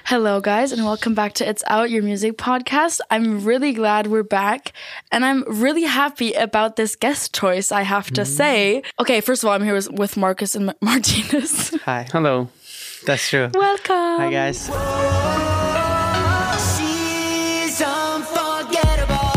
Hello, guys, and welcome back to It's Out, your music podcast. I'm really glad we're back, and I'm really happy about this guest choice, I have to say. Okay, first of all, I'm here with Marcus and Martinez. Hi. Hello. That's true. Welcome. Hi, guys. She's unforgettable.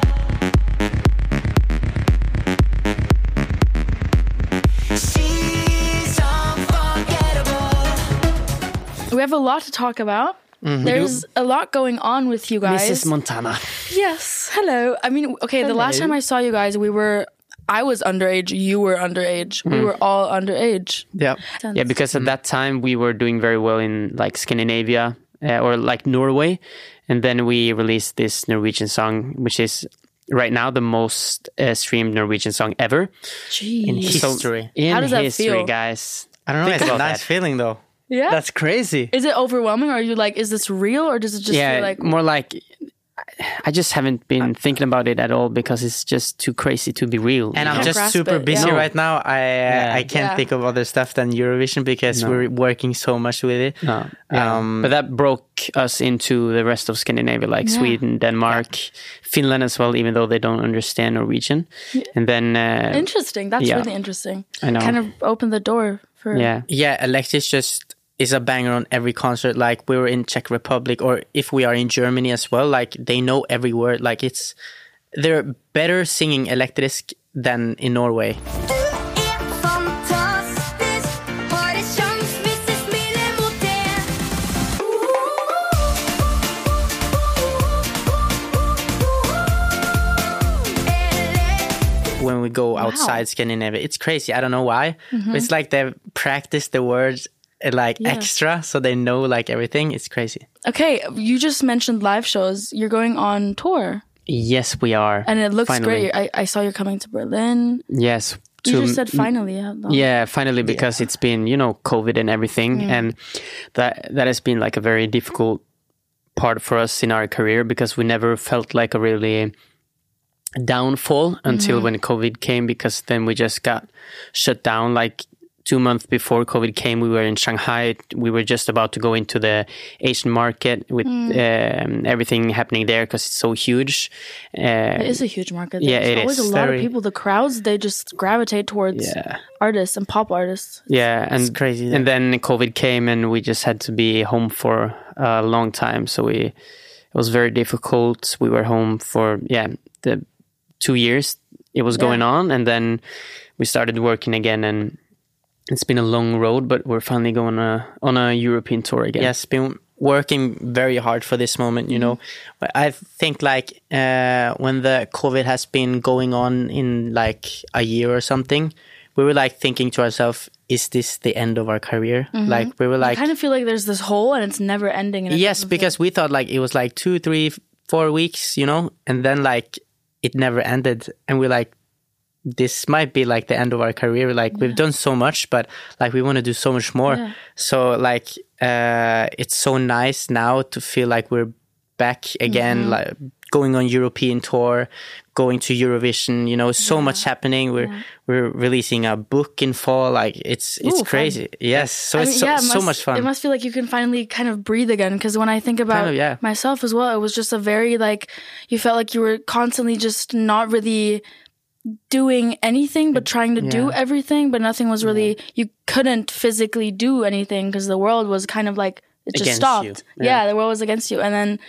She's unforgettable. We have a lot to talk about. There's a lot going on with you guys. Mrs. Montana. Yes, hello. I mean, okay, the last time I saw you guys, I was underage, you were underage. We were all underage. Yeah. Yeah, because at that time we were doing very well in like Scandinavia or like Norway. And then we released this Norwegian song, which is right now the most streamed Norwegian song ever. Jeez. In history. In How does that history, feel? guys. I don't know. Think It's a about nice that. feeling, though. Yeah? That's crazy. Is it overwhelming, or are you like, is this real, or does it just feel like... more like I just haven't been thinking about it at all because it's just too crazy to be real. And you I'm know? just grasp super it, busy yeah. right now. I can't Yeah. think of other stuff than Eurovision because No. we're working so much with it. No. But that broke us into the rest of Scandinavia, like Yeah. Sweden, Denmark, Finland as well, even though they don't understand Norwegian. And then Interesting. That's yeah. really interesting. I know. Kind of opened the door for... yeah. Yeah, Alexis just is a banger on every concert. Like we were in Czech Republic, or if we are in Germany as well, like they know every word. Like they're better singing Elektrisk than in Norway. Du är fantastisk. Har en chans hvis jeg smiler mot deg. When we go outside Scandinavia, it's crazy. I don't know why. But it's like they've practiced the words like Yeah. extra, so they know like everything. It's crazy. Okay, you just mentioned live shows. You're going on tour, Yes, we are. and it looks Finally. great. I saw you're coming to Berlin. Yes. You just said finally. How long? Yeah, finally, because it's been, COVID and everything. And that has been like a very difficult part for us in our career because we never felt like a really downfall until when COVID came, because then we just got shut down. Like 2 months before COVID came, we were in Shanghai. We were just about to go into the Asian market with everything happening there because it's so huge. It is a huge market. Yeah, There's it always is. a lot of Very- people. The crowds, they just gravitate towards Yeah. artists and pop artists. Yeah, and It's crazy. And then COVID came, and we just had to be home for a long time. So it was very difficult. We were home for the 2 years it was going on, and then we started working again. And it's been a long road, but we're finally going on a European tour again. Yes, been working very hard for this moment, you know. But I think like when the COVID has been going on in like a year or something, we were like thinking to ourselves, is this the end of our career? Like we were I like, kind of feel like there's this hole and it's never ending. And it yes, doesn't because we thought like it was like 2, 3, 4 weeks, you know, and then like it never ended. And we're like, this might be like the end of our career. Like we've done so much, but like we want to do so much more. Yeah. So like it's so nice now to feel like we're back again, like going on European tour, going to Eurovision, you know, so much happening. We're releasing a book in fall. Like it's Ooh, crazy. fun. Yes. So I it's mean, so much fun. It must feel like you can finally kind of breathe again. Because when I think about Kind of, yeah. myself as well, it was just a very like, you felt like you were constantly just not really doing anything but trying to do everything, but nothing was really, you couldn't physically do anything because the world was kind of like, it just Against stopped. you. Yeah, the world was against you. And then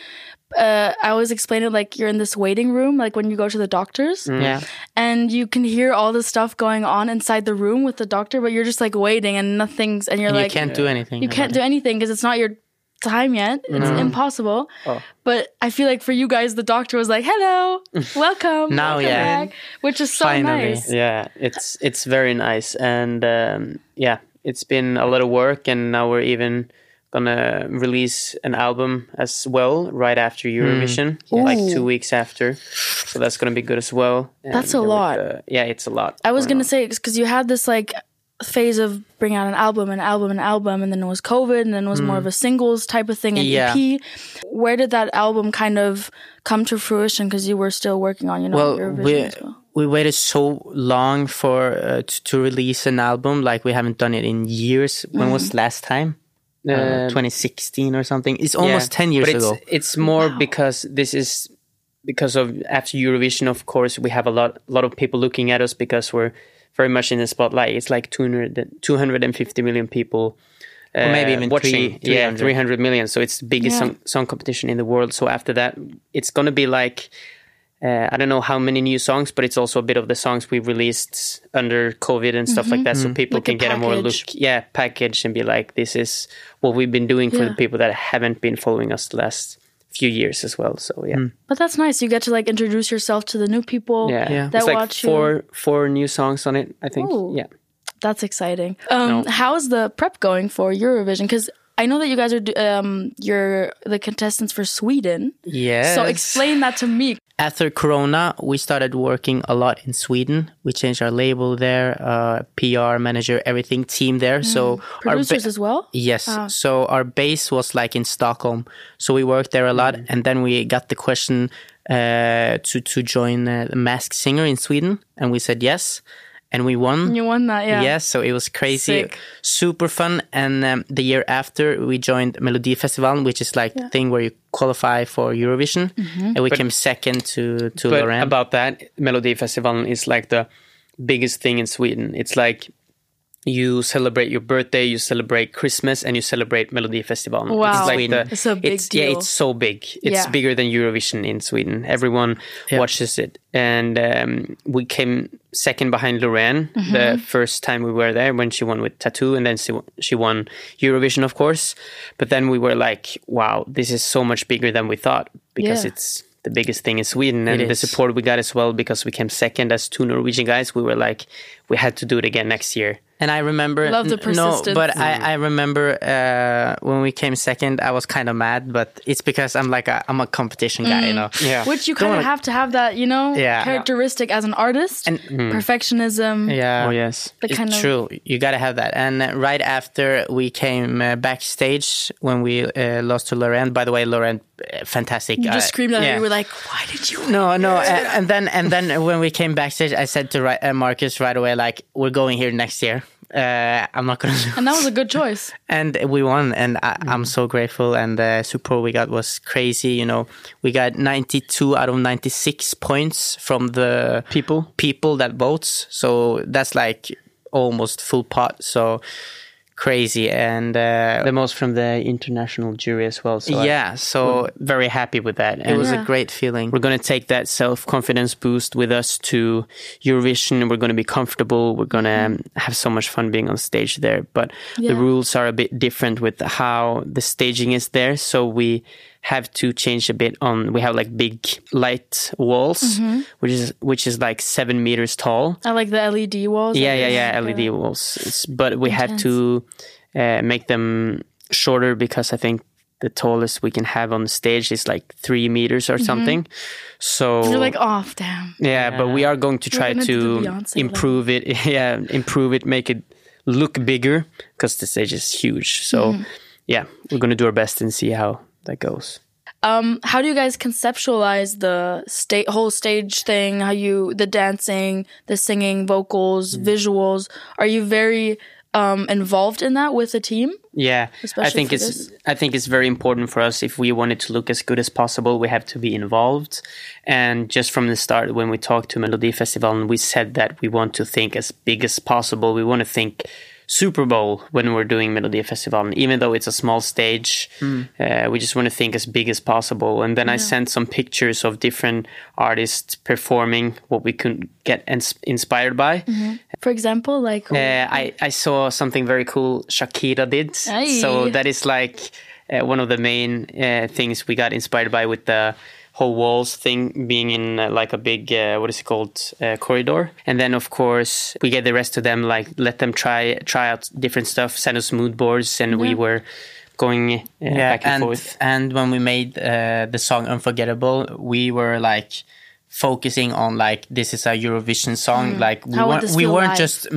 I always explain it like you're in this waiting room, like when you go to the doctors. Yeah. And you can hear all the stuff going on inside the room with the doctor, but you're just like waiting and nothing's, and you're And like, you can't do anything. you can't do anything because it's not your time yet. It's impossible. But I feel like for you guys, the doctor was like, hello, welcome. Now, welcome yeah. back, which is so Finally. nice. Yeah, it's very nice, and it's been a lot of work, and now we're even gonna release an album as well right after Eurovision, like 2 weeks after. So that's gonna be good as well. That's a And with lot. it's a lot. I was going going to on. say, because you had this like phase of bring out an album, and then it was COVID, and then it was more of a singles type of thing, an Yeah. EP. Where did that album kind of come to fruition? Because you were still working on, Eurovision as well. we waited so long for to release an album. Like we haven't done it in years. When was last time? 2016 or something. It's almost 10 years but ago. It's more because this is because of after Eurovision. Of course, we have a lot of people looking at us because we're very much in the spotlight. It's like 250 million people. Or maybe even watching. 300 million. So it's the biggest song competition in the world. So after that, it's going to be like, I don't know how many new songs, but it's also a bit of the songs we released under COVID and stuff like that. So people Like can a get a more package. package and be like, this is what we've been doing for the people that haven't been following us the last few years as well. So But that's nice. You get to like introduce yourself to the new people that it's like watch you. four new songs on it, I think. Ooh. Yeah. That's exciting. How's the prep going for Eurovision? Because I know that you guys are you're the contestants for Sweden. Yes. So explain that to me. After Corona, we started working a lot in Sweden. We changed our label there, PR manager, everything, team there. So Producers as well? Yes. So our base was like in Stockholm. So we worked there a lot. And then we got the question to join the Masked Singer in Sweden. And we said yes. And we won. You won that, yeah. Yes, so it was crazy. Sick. Super fun. And the year after, we joined Melodifestivalen, which is like the thing where you qualify for Eurovision. And we came second to But Loreen. about that, Melodifestivalen is like the biggest thing in Sweden. It's like you celebrate your birthday, you celebrate Christmas, and you celebrate Melodifestivalen. Wow. It's like It's a big deal. Yeah, it's so big. It's bigger than Eurovision in Sweden. Everyone watches it. And we came second behind Loreen the first time we were there when she won with Tattoo, and then she won Eurovision, of course. But then we were like, wow, this is so much bigger than we thought because it's the biggest thing in Sweden. And the support we got as well, because we came second as two Norwegian guys, we were like, we had to do it again next year. And I remember... Love the persistence. No, but I remember when we came second, I was kind of mad, but it's because I'm a competition guy, you know? Yeah. Which you kind of have to have that, you know, characteristic as an artist. And perfectionism. Yeah. Oh, yes. The kind It's of, true. You got to have that. And right after we came backstage when we lost to Loreen. By the way, Loreen, fantastic. you just screamed at her. yeah. You were like, why did you... No. And then when we came backstage, I said to Marcus right away, like, we're going here next year. I'm not going to lose. And that was a good choice. And we won, and I'm so grateful. And the support we got was crazy. You know, we got 92 out of 96 points from the people that votes. So that's like almost full pot. So crazy. And the most from the international jury as well. So so very happy with that. it was a great feeling. We're going to take that self-confidence boost with us to Eurovision. We're going to be comfortable. We're going to have so much fun being on stage there. But the rules are a bit different with how the staging is there. So we have to change a bit on... We have like big light walls, which is like 7 meters tall. I like the LED walls. Yeah, LED walls. But we had to make them shorter because I think the tallest we can have on the stage is like 3 meters or something. So You're like, oh, damn. Yeah, but we are going to try gonna do the to Beyonce improve it. Yeah, improve it, make it look bigger because the stage is huge. So yeah, we're going to do our best and see how that goes. How do you guys conceptualize the whole stage thing? The dancing, the singing, vocals, visuals? Are you very involved in that with the team? Yeah, Especially I think it's very important for us. If we want it to look as good as possible, we have to be involved. And just from the start, when we talked to Melodifestivalen, we said that we want to think as big as possible. We want to think Super Bowl when we're doing Melodifestivalen, even though it's a small stage. We just want to think as big as possible. And then I sent some pictures of different artists performing what we could get inspired by. For example, like... I saw something very cool Shakira did. Aye. So that is like one of the main things we got inspired by, with the whole walls thing being in like a big, corridor. And then, of course, we get the rest of them, like, let them try out different stuff, send us mood boards, and we were going back and forth. And when we made the song Unforgettable, we were like focusing on like, this is a Eurovision song. Like we weren't just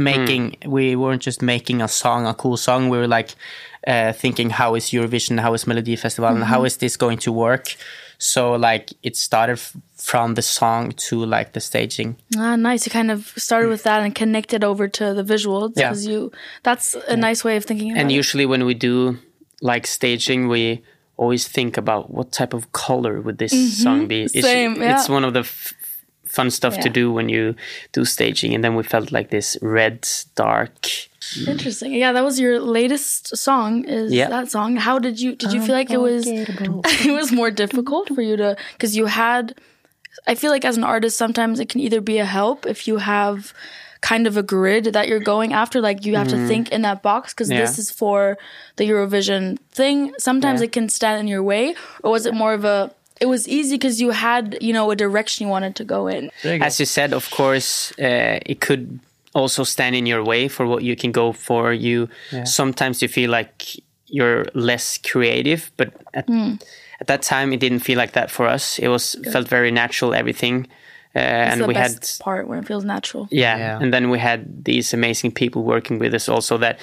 making a song, a cool song. We were like thinking, how is Eurovision, how is Melodifestivalen, and how is this going to work? So like it started from the song to like the staging. Nice. You kind of started with that and connected over to the visuals. Yeah. That's a nice way of thinking about it. And usually when we do like staging, we always think about what type of color would this song be. Same, It's one of the fun stuff to Yeah. do when you do staging, and then we felt like this red, dark. Interesting. Yeah, that was your latest song. Is Yeah. that song? How did you feel like it was? It was more difficult for you to, because you had. I feel like as an artist, sometimes it can either be a help if you have kind of a grid that you're going after. Like you have to think in that box because this is for the Eurovision thing. Sometimes it can stand in your way, or was it more of a? It was easy because you had, a direction you wanted to go in. As you said, of course, it could also stand in your way for what you can go for. Sometimes you feel like you're less creative, but at that time it didn't feel like that for us. It felt very natural, everything. That's And the we best part when it feels natural. Yeah. And then we had these amazing people working with us also. That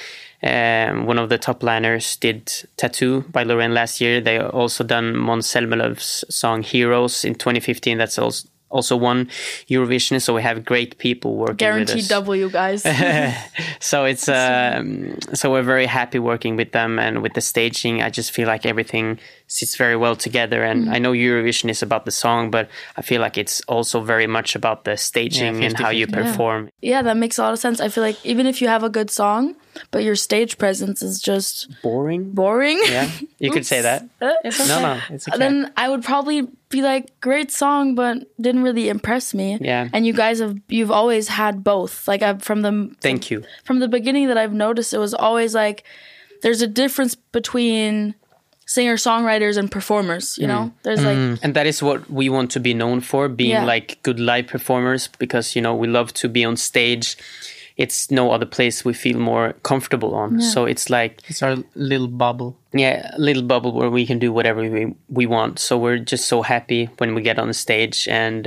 one of the top liners did Tattoo by Loreen last year. They also done Måns Zelmerlöw's song Heroes in 2015. That's also won Eurovision. So we have great people working Guaranteed with us. W, guys. So it's so we're very happy working with them, and with the staging I just feel like everything sits very well together. And I know Eurovision is about the song, but I feel like it's also very much about the staging and how you perform. Yeah, that makes a lot of sense. I feel like even if you have a good song, but your stage presence is just Boring. yeah, You could say that. No, it's okay. then I would probably be like, great song, but didn't really impress me. Yeah. And you've always had both. Like Thank you. From the beginning that I've noticed, it was always like there's a difference between singer-songwriters and performers, There's like And that is what we want to be known for, being like good live performers, because, we love to be on stage. It's no other place we feel more comfortable on. So it's like... It's our little bubble. Yeah, a little bubble where we can do whatever we want. So we're just so happy when we get on the stage. And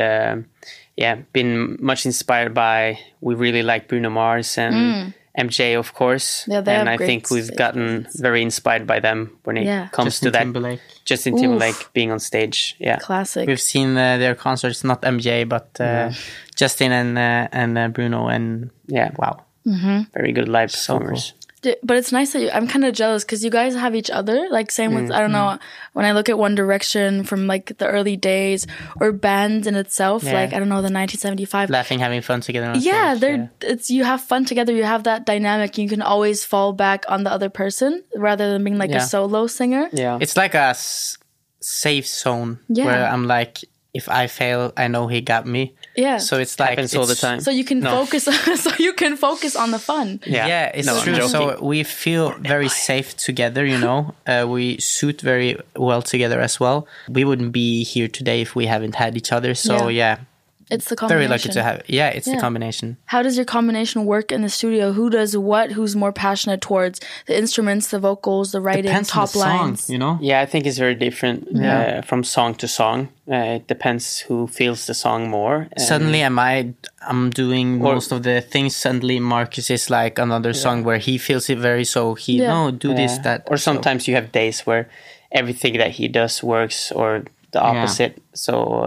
been much inspired by... We really like Bruno Mars and MJ, of course. Yeah, they and have I great think we've stage gotten very inspired by them when it comes to that. Timberlake. Justin Timberlake being on stage. Yeah. classic. We've seen their concerts, not MJ, but Justin and Bruno, and wow. Very good live performers. But it's nice that I'm kind of jealous because you guys have each other. Like same with, I don't know, when I look at One Direction from like the early days or bands in itself, like, I don't know, the 1975. Laughing, having fun together on Yeah, stage. you have fun together. You have that dynamic. You can always fall back on the other person rather than being like a solo singer. Yeah. It's like a safe zone where I'm like, if I fail, I know he got me. Yeah. So it's like Happens all the time. So you can focus. So you can focus on the fun. Yeah, it's I'm true. joking. So we feel very safe together, we suit very well together as well. We wouldn't be here today if we haven't had each other. So It's the very combination. lucky to have. Yeah, it's the combination. How does your combination work in the studio? Who does what? Who's more passionate towards the instruments, the vocals, the writing, Depends on top the song, lines? Yeah, I think it's very different from song to song. It depends who feels the song more. Suddenly, I'm doing most of the things. Suddenly, Marcus is like another song where he feels it very so. Do this, that. Or sometimes you have days where everything that he does works, or the opposite. So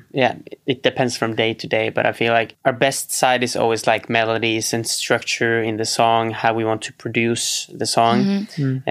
it depends from day to day. But I feel like our best side is always like melodies and structure in the song, how we want to produce the song.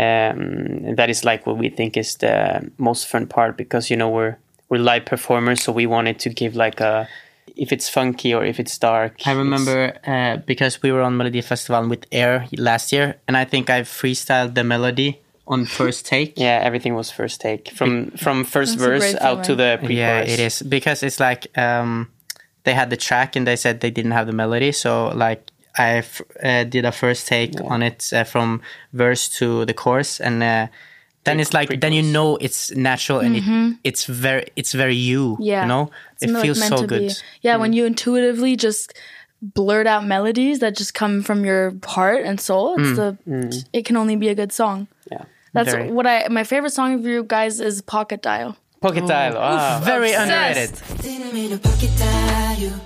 And that is like what we think is the most fun part, because we're live performers, so we wanted to give like a, if it's funky or if it's dark. I remember because we were on Melody Festival with Air last year, and I think I freestyled the melody on first take. Yeah, everything was first take from first That's a verse great out to the pre-chorus. Yeah, it is, because it's like they had the track and they said they didn't have the melody, so like I did a first take on it from verse to the chorus, and then it's like then it's natural and it's very you. Yeah, it feels meant so to good. be. Yeah, when you intuitively just blurt out melodies that just come from your heart and soul, it can only be a good song. Yeah. That's Very. my favorite song of you guys is Pocket Dial. Pocket Dial. Ah. Very Obsessed. underrated. Didn't mean to pocket dial you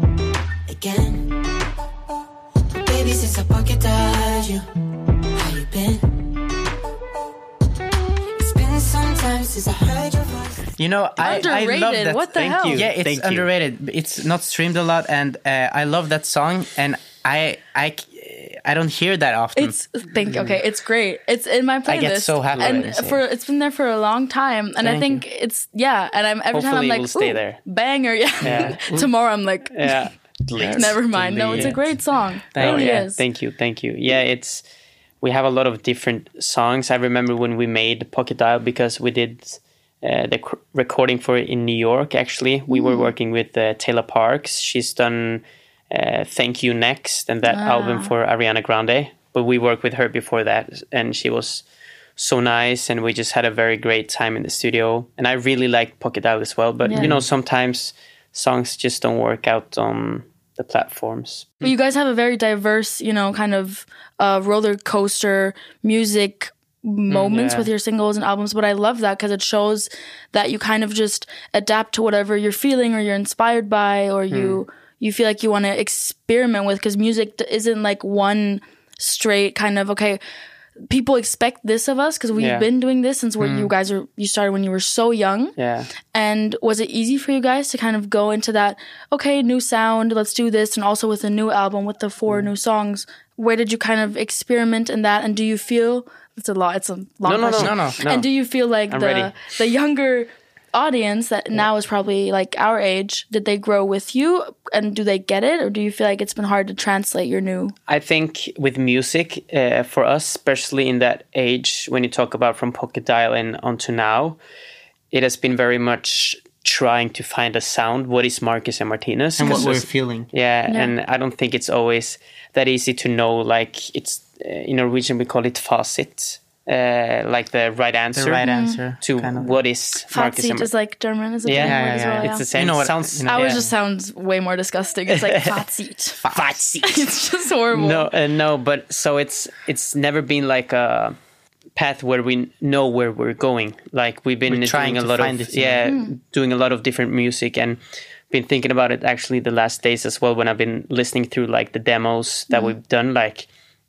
again. Baby, since I pocket dial you, how you been? It's been some time since I heard your voice. I love Underrated. that. What the hell? Yeah, it's Thank you. underrated. It's not streamed a lot, and I love that song. And I I don't hear that often. It's great. It's in my playlist. I get so happy when you and say it's been there for a long time, and I think it's and I'm every time I'm Hopefully like, it will stay "Ooh, there." banger, yeah. Tomorrow I'm like, Yeah. never mind. No, it's a great song. It really is. Thank you. Yeah, we have a lot of different songs. I remember when we made Pocket Dial, because we did the recording for it in New York. Actually, we were working with Taylor Parks. She's done Thank You Next and that album for Ariana Grande. But we worked with her before that, and she was so nice, and we just had a very great time in the studio. And I really liked Pocket Dial as well. But sometimes songs just don't work out on the platforms. But you guys have a very diverse, kind of roller coaster music moments with your singles and albums. But I love that because it shows that you kind of just adapt to whatever you're feeling or you're inspired by, or you feel like you want to experiment with, because music isn't like one straight kind of, okay, people expect this of us because we've been doing this since you started when you were so young. Yeah. And was it easy for you guys to kind of go into that, okay, new sound, let's do this, and also with a new album with the 4 new songs, where did you kind of experiment in that? And do you feel it's a long question. No. And do you feel like ready. the younger audience that now is probably like our age, did they grow with you, and do they get it, or do you feel like it's been hard to translate your new? I think with music, for us, especially in that age, when you talk about from Pocket Dial and onto now, it has been very much trying to find a sound. What is Marcus and Martinus? And what we're feeling. Yeah, and I don't think it's always that easy to know. Like, it's in Norwegian we call it fasit. Like the right answer. The right answer. To kind of what is Marcus and Fatzit is like German, is it? Yeah, German as well, It's the same. You know what, sounds. Ours just sounds way more disgusting. It's like Fatzit. It's just horrible. No, but so it's never been like a path where we know where we're going. Like we've been doing a lot of doing a lot of different music, and been thinking about it actually the last days as well, when I've been listening through like the demos that we've done. Like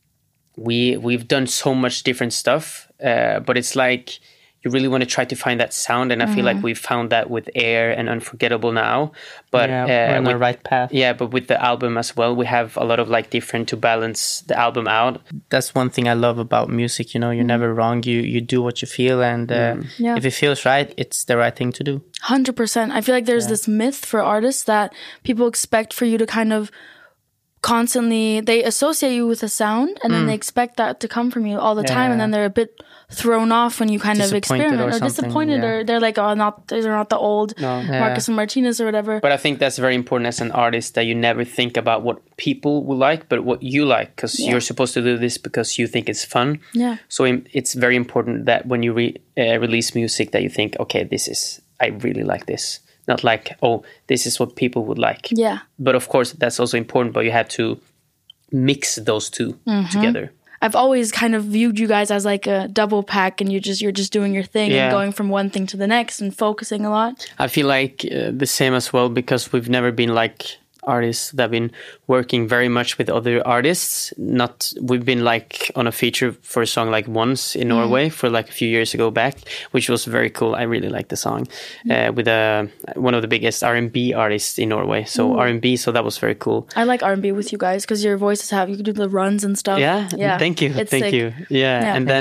we've done so much different stuff, but it's like you really want to try to find that sound, and I feel like we've found that with Air and Unforgettable now. But we're on the right path. Yeah, but with the album as well, we have a lot of like different to balance the album out. That's one thing I love about music. You're never wrong. You do what you feel, and if it feels right, it's the right thing to do. 100%. I feel like there's this myth for artists that people expect for you to kind of constantly, they associate you with a sound, and then they expect that to come from you all the time, and then they're a bit thrown off when you kind of experiment or disappointed, or they're like, oh, these are not the old Marcus and Martinus or whatever. But I think that's very important as an artist, that you never think about what people will like, but what you like, because you're supposed to do this because you think it's fun. Yeah. So it's very important that when you release music, that you think, okay, I really like this. Not like, oh, this is what people would like. Yeah. But of course, that's also important, but you have to mix those two together. I've always kind of viewed you guys as like a double pack, and you're just doing your thing and going from one thing to the next and focusing a lot. I feel like the same as well, because we've never been like artists that have been working very much with other artists. We've been like on a feature for a song like once in Norway for like a few years ago back, which was very cool. I really liked the song with one of the biggest R&B artists in Norway. So R&B, so that was very cool. I like R&B with you guys because your voices you can do the runs and stuff. Yeah. Thank you. Thank you. Yeah. And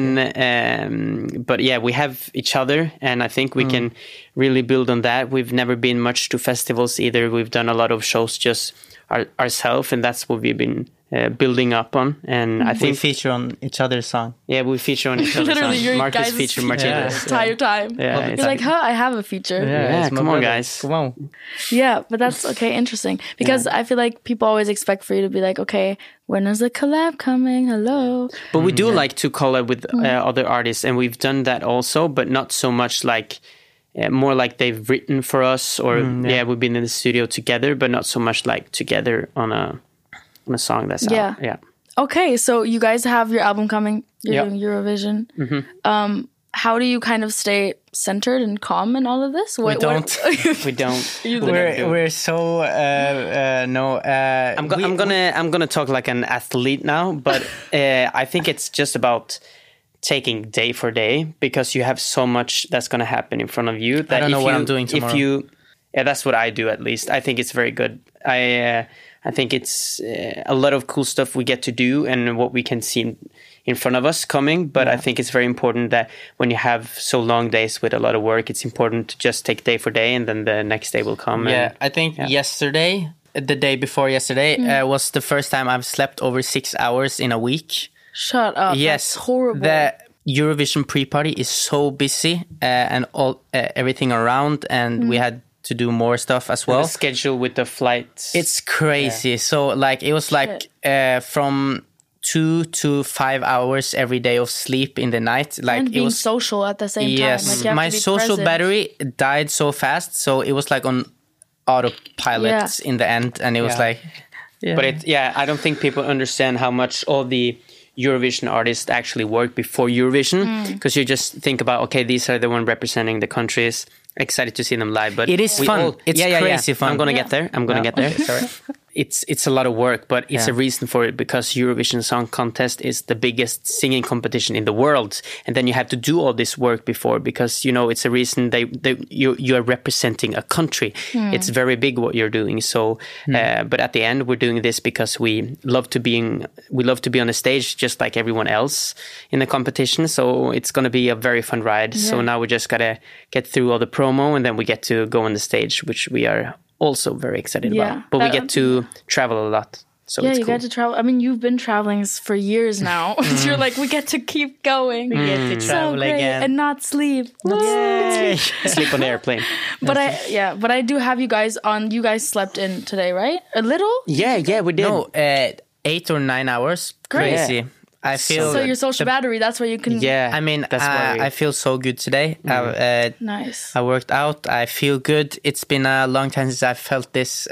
then, but yeah, we have each other, and I think we can really build on that. We've never been much to festivals either. We've done a lot of shows just ourselves, and that's what we've been building up on. And I think we feature on each other's song. Yeah, we feature on each other's literally song. your Marcus guys' feature feature Martinez. the entire time. Yeah, you're like, I have a feature. Yeah, come on, brother. guys. Come on. Yeah, but that's okay, interesting. Because I feel like people always expect for you to be like, okay, when is the collab coming? Hello. But we do like to collab with other artists, and we've done that also, but not so much like more like they've written for us, or we've been in the studio together, but not so much like together on a song that's out. Yeah. Okay, so you guys have your album coming. You're doing Eurovision. How do you kind of stay centered and calm in all of this? We don't. We don't. We're so no. I'm gonna talk like an athlete now, but I think it's just about taking day for day, because you have so much that's going to happen in front of you that I don't know what I'm doing tomorrow. yeah, that's what I do at least. I think it's very good. I think it's a lot of cool stuff we get to do and what we can see in front of us coming. But I think it's very important that when you have so long days with a lot of work, it's important to just take day for day, and then the next day will come. Yeah, and, I think yesterday, the day before yesterday, was the first time I've slept over 6 hours in a week. Shut up. Yes, That's horrible. The Eurovision pre-party is so busy and all everything around, and we had to do more stuff as well. the schedule with the flights. It's crazy. So like it was like from 2 to 5 hours every day of sleep in the night. Like and it being was social at the same time. Like you have my to be social present. battery died so fast, so it was like on autopilot in the end, and it was like. Yeah. But I don't think people understand how much all the Eurovision artists actually work before Eurovision, because you just think about, okay, these are the one representing the countries. Excited to see them live, but It is fun. It's crazy fun. I'm gonna get there. I'm gonna get there. Sorry. It's a lot of work, but it's a reason for it, because Eurovision Song Contest is the biggest singing competition in the world, and then you have to do all this work before, because it's a reason you are representing a country. It's very big what you're doing. So, but at the end, we're doing this because we love to be on the stage just like everyone else in the competition. So it's gonna be a very fun ride. Yeah. So now we just gotta get through all the promo, and then we get to go on the stage, which we are also very excited about. But we get to travel a lot. So it's you cool. get to travel. I mean, you've been traveling for years now. You're like, we get to keep going. We get to travel again. And not sleep. Yay. Sleep on the airplane. But I do have you guys on. You guys slept in today, right? A little? Yeah, we did. No, 8 or 9 hours. Great. Crazy. I feel So your social battery, that's where you can... Yeah, I mean, that's why I feel so good today. Nice. I worked out. I feel good. It's been a long time since I felt this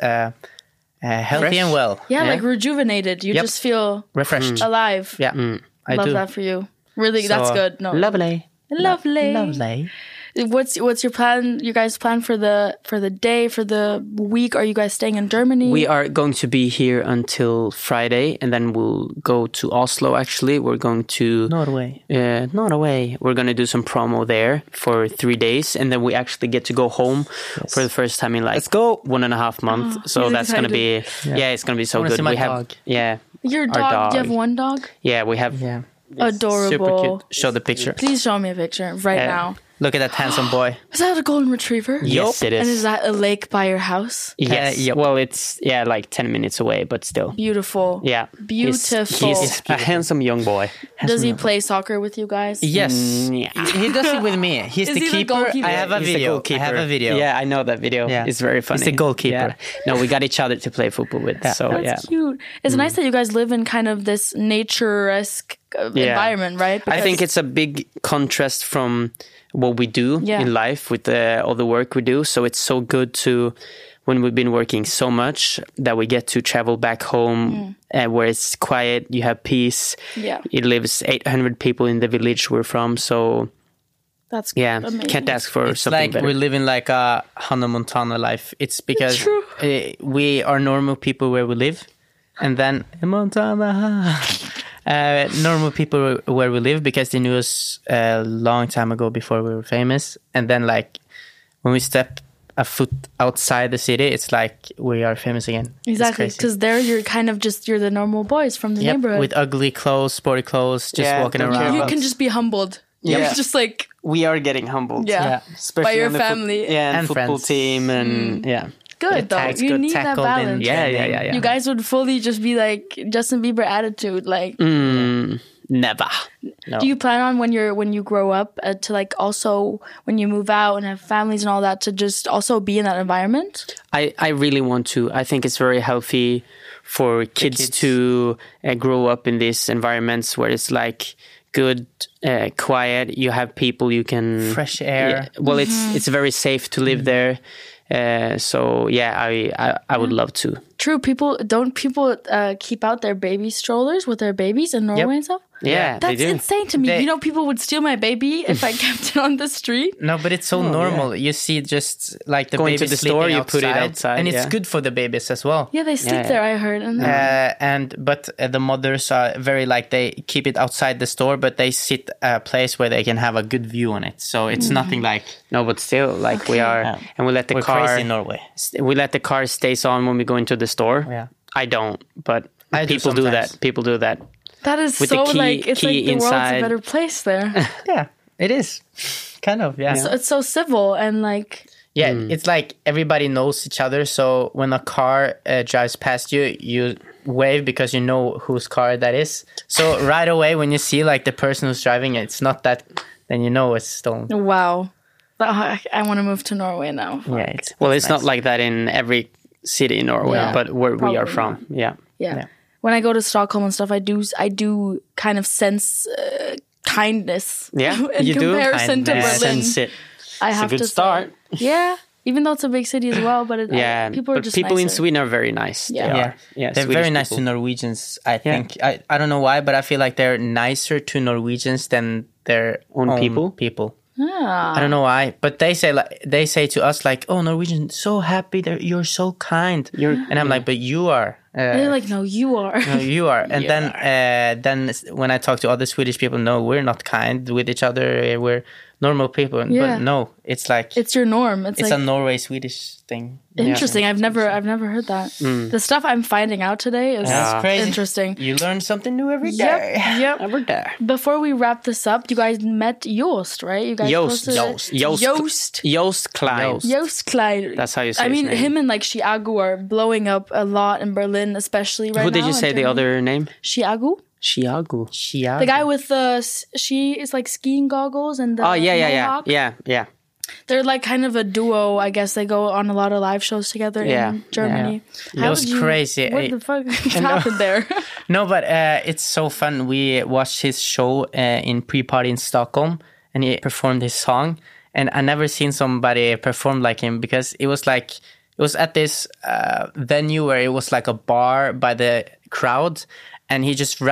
healthy Fresh. and well. Yeah, like rejuvenated. You just feel Refreshed. alive. Yeah, I Love do. that for you. Really, that's So, good. No, Lovely. Lovely. Lovely. What's your plan? You guys plan for the day, for the week? Are you guys staying in Germany? We are going to be here until Friday, and then we'll go to Oslo, actually. We're going to... Norway. Norway. We're going to do some promo there for 3 days, and then we actually get to go home for the first time in like Let's go. 1.5 months. So he's that's going to be... excited. Yeah, it's going to be so wanna good. see my We have... dog. Yeah. Your our dog? Do you have one dog? Yeah, we have... Yeah. Adorable. Super cute. Show the picture. Please show me a picture right now. Look at that handsome boy. Is that a golden retriever? Yes, it is. And is that a lake by your house? Yes. Yep. Well, it's like 10 minutes away, but still. Beautiful. Yeah. Beautiful. He's a handsome young boy. Does he play soccer with you guys? Yes. Yeah. He does it with me. He's Is the he the keeper. goalkeeper? I have a He's the video. goalkeeper. I have a video. Yeah, I know that video. Yeah. It's very funny. He's the goalkeeper. Yeah. No, we got each other to play football with. So That's yeah. cute. It's nice that you guys live in kind of this nature-esque environment, right? I think it's a big contrast from what we do in life with all the work we do. So it's so good to, when we've been working so much, that we get to travel back home where it's quiet, you have peace. Yeah. It lives 800 people in the village we're from. So that's amazing. Can't ask for It's something like better. we're living like a Hannah Montana life. It's because True. We are normal people where we live, and then Montana. Normal people where we live because they knew us a long time ago before we were famous, and then like when we step a foot outside the city, it's like we are famous again. Exactly, because there you're kind of you're the normal boys from the neighborhood. With ugly clothes, sporty clothes, just walking don't care around. You about- can just be humbled. Yeah. You're just like, we are getting humbled. Yeah. Especially By your on the family. and And football friends. team and good though. tags You got need that tackled in balance. Yeah. You guys would fully just be like Justin Bieber attitude. Like, Never. No. do you plan on when you grow up to like also when you move out and have families and all that to just also be in that environment? I really want to. I think it's very healthy for kids to grow up in these environments where it's like good, quiet. You have people you can Fresh air. Yeah, well, it's very safe to live there. So yeah, I would love to. True. People keep out their baby strollers with their babies in Norway and stuff? Yeah, they That's do. insane to me. They- You know, people would steal my baby if I kept it on the street. No, but it's so normal. You see just like the Going baby to the sleeping store, you outside, put it outside, and it's yeah. good for the babies as well. Yeah, they sleep Yeah. there, I heard. And But the mothers are very like they keep it outside the store, but they sit a place where they can have a good view on it. So it's nothing like No, but still, like we are, Yeah. and we let the we're car. crazy in Norway. We let the car stays on when we go into the store. Yeah. I don't, but I do people do sometimes. that. People do that. that is With the so key- like, it's key like the world's inside. a better place there. Yeah, it is kind of So it's so civil and like, Yeah, it's like everybody knows each other. So when a car drives past you, you wave because you know whose car that is. So right away when you see like the person who's driving it, it's not that, then you know it's stolen. wow. I want to move to Norway now. Yeah, it's Well, it's not nice. like that in every city in Norway, Yeah. but where we are Probably from, yeah. Yeah. Yeah. When I go to Stockholm and stuff, I do kind of sense kindness. Yeah, in you do? comparison to Kindness. Berlin. Sense it. I It's a have good to start. Say. Yeah, even though it's a big city as well, but Yeah, people are but just people in nicer. Sweden are very nice. Yeah. They Yeah, are. Yeah, they're Swedish very nice people. to Norwegians, I think. I don't know why, but I feel like they're nicer to Norwegians than their Own own people? Ah. I don't know why, but they say to us like, "Oh, Norwegians, so happy that you're so kind." And I'm like, "But you are." They're like, no, you are. No, you are. And then when I talk to other Swedish people, no, we're not kind with each other. We're normal people. Yeah. But no, it's like It's your norm. It's it's like a Norway Swedish thing. interesting. I've never heard that. The stuff I'm finding out today is That's crazy. interesting. You learn something new every day. Yep. Over there. Before we wrap this up, you guys met Joost, right? You guys Joost. posted Joost. Joost Klein. Joost Klein. That's how you say I mean, his name. him and like Chiago are blowing up a lot in Berlin, especially right now. Who did you in say the Germany. other name? Chiago? Chiago. The guy with the she is like skiing goggles and the Oh, yeah. mohawk. Yeah. They're like kind of a duo, I guess. They go on a lot of live shows together Yeah. in Germany. It was crazy. What the fuck happened there? No, but it's so fun. We watched his show in pre-party in Stockholm, and he performed his song. And I never seen somebody perform like him because it was at this venue where it was like a bar by the crowd, and he just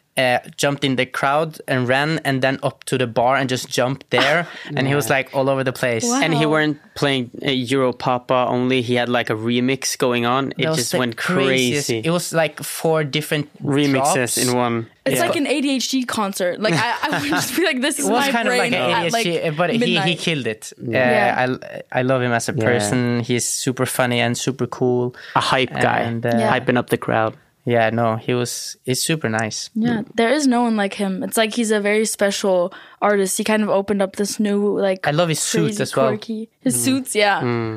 jumped in the crowd and ran, and then up to the bar and just jumped there, and he was like all over the place. Wow. And he weren't playing Europapa only. He had like a remix going on. It That was just the went craziest. crazy. It was like 4 different Remixes drops. in one. It's Yeah. like an ADHD concert. Like I would just be like, this is It was my kind of brain like an at ADHD, like but he midnight. killed it. Yeah. I love him as a person. He's super funny and super cool. A hype guy. And, Yeah. Hyping up the crowd. Yeah, no, he's super nice. Yeah, there is no one like him. It's like he's a very special artist. He kind of opened up this new like I love his suit crazy, as well. quirky. His suits, yeah.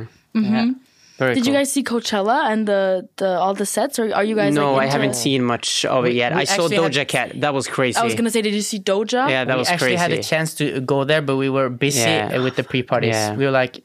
Very Did cool. you guys see Coachella and the all the sets, or are you guys? No, like, I into haven't it? seen much of it yet. we I saw actually had- Doja Cat. That was crazy. I was gonna say, did you see Doja? Yeah, that we was actually crazy. had a chance to go there, but we were busy Yeah. with the pre-parties. Yeah. We were like,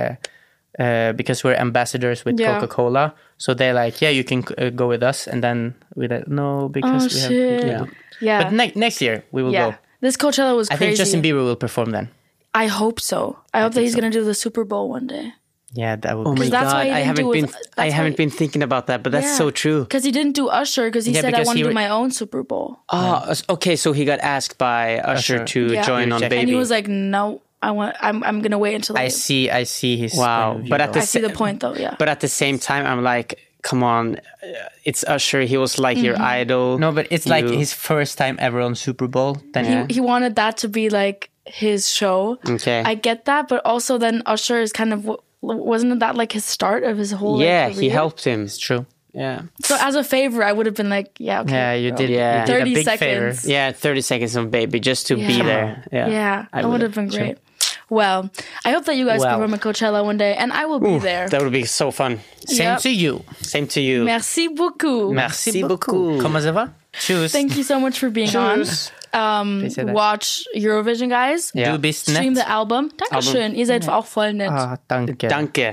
because we're ambassadors with Yeah. Coca-Cola, so they're like, yeah, you can go with us, and then we're like, no, because Oh we have. shit! Yeah. Yeah, But next year we will yeah. go. This Coachella was I crazy. think Justin Bieber will perform then. I hope so. I hope that he's gonna do the Super Bowl one day. Yeah, that would Oh be. my that's why god! he I didn't haven't do been. it. I That's haven't why- been thinking about that, but that's so true. Because he didn't do Usher because he Yeah, said I because want to he do re- my own Super Bowl. Oh, okay. So he got asked by Usher Usher. to Yeah. join on Rejected. Baby. And he was like, "No, I'm gonna wait until I see his. Wow, point of view, but at though. the I see the point though. Yeah, But at the same time, I'm like, come on, it's Usher. He was like your idol. No, but it's like You- his first time ever on Super Bowl. Then he wanted that to be like his show. Okay. I get that, but also then Usher is kind of wasn't that like his start of his whole Yeah, like, he career? helped him. it's true. Yeah. So as a favor, I would have been like, yeah, okay, Yeah, you girl. did. Yeah. You did a 30 big seconds. favor. Yeah, 30 seconds of Baby just to be Yeah. there. Yeah. Yeah, I that would have been great. Well, I hope that you guys Well. perform at Coachella one day, and I will be there. That would be so fun. Same Yep. to you. Same to you. Merci beaucoup. Merci beaucoup. Comment ça va? Choose. Thank you so much for being on. Say that. Watch Eurovision, guys. Ja. Du bist Stream nett. the Album. Dankeschön, ihr seid auch voll nett. Ah, danke. Danke.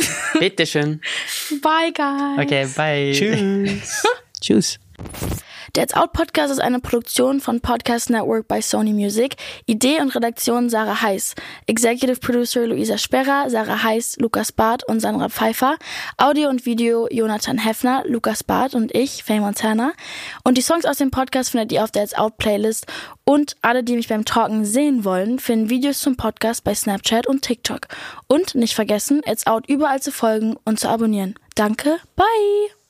Bitteschön. Bye, guys. Okay, bye. Tschüss. Tschüss. Der It's Out Podcast ist eine Produktion von Podcast Network bei Sony Music. Idee und Redaktion Sarah Heiß. Executive Producer Luisa Sperrer, Sarah Heiß, Lukas Barth und Sandra Pfeiffer. Audio und Video Jonathan Heffner, Lukas Barth und ich, Faye Montana. Und die Songs aus dem Podcast findet ihr auf der It's Out Playlist. Und alle, die mich beim Talken sehen wollen, finden Videos zum Podcast bei Snapchat und TikTok. Und nicht vergessen, It's Out überall zu folgen und zu abonnieren. Danke, bye!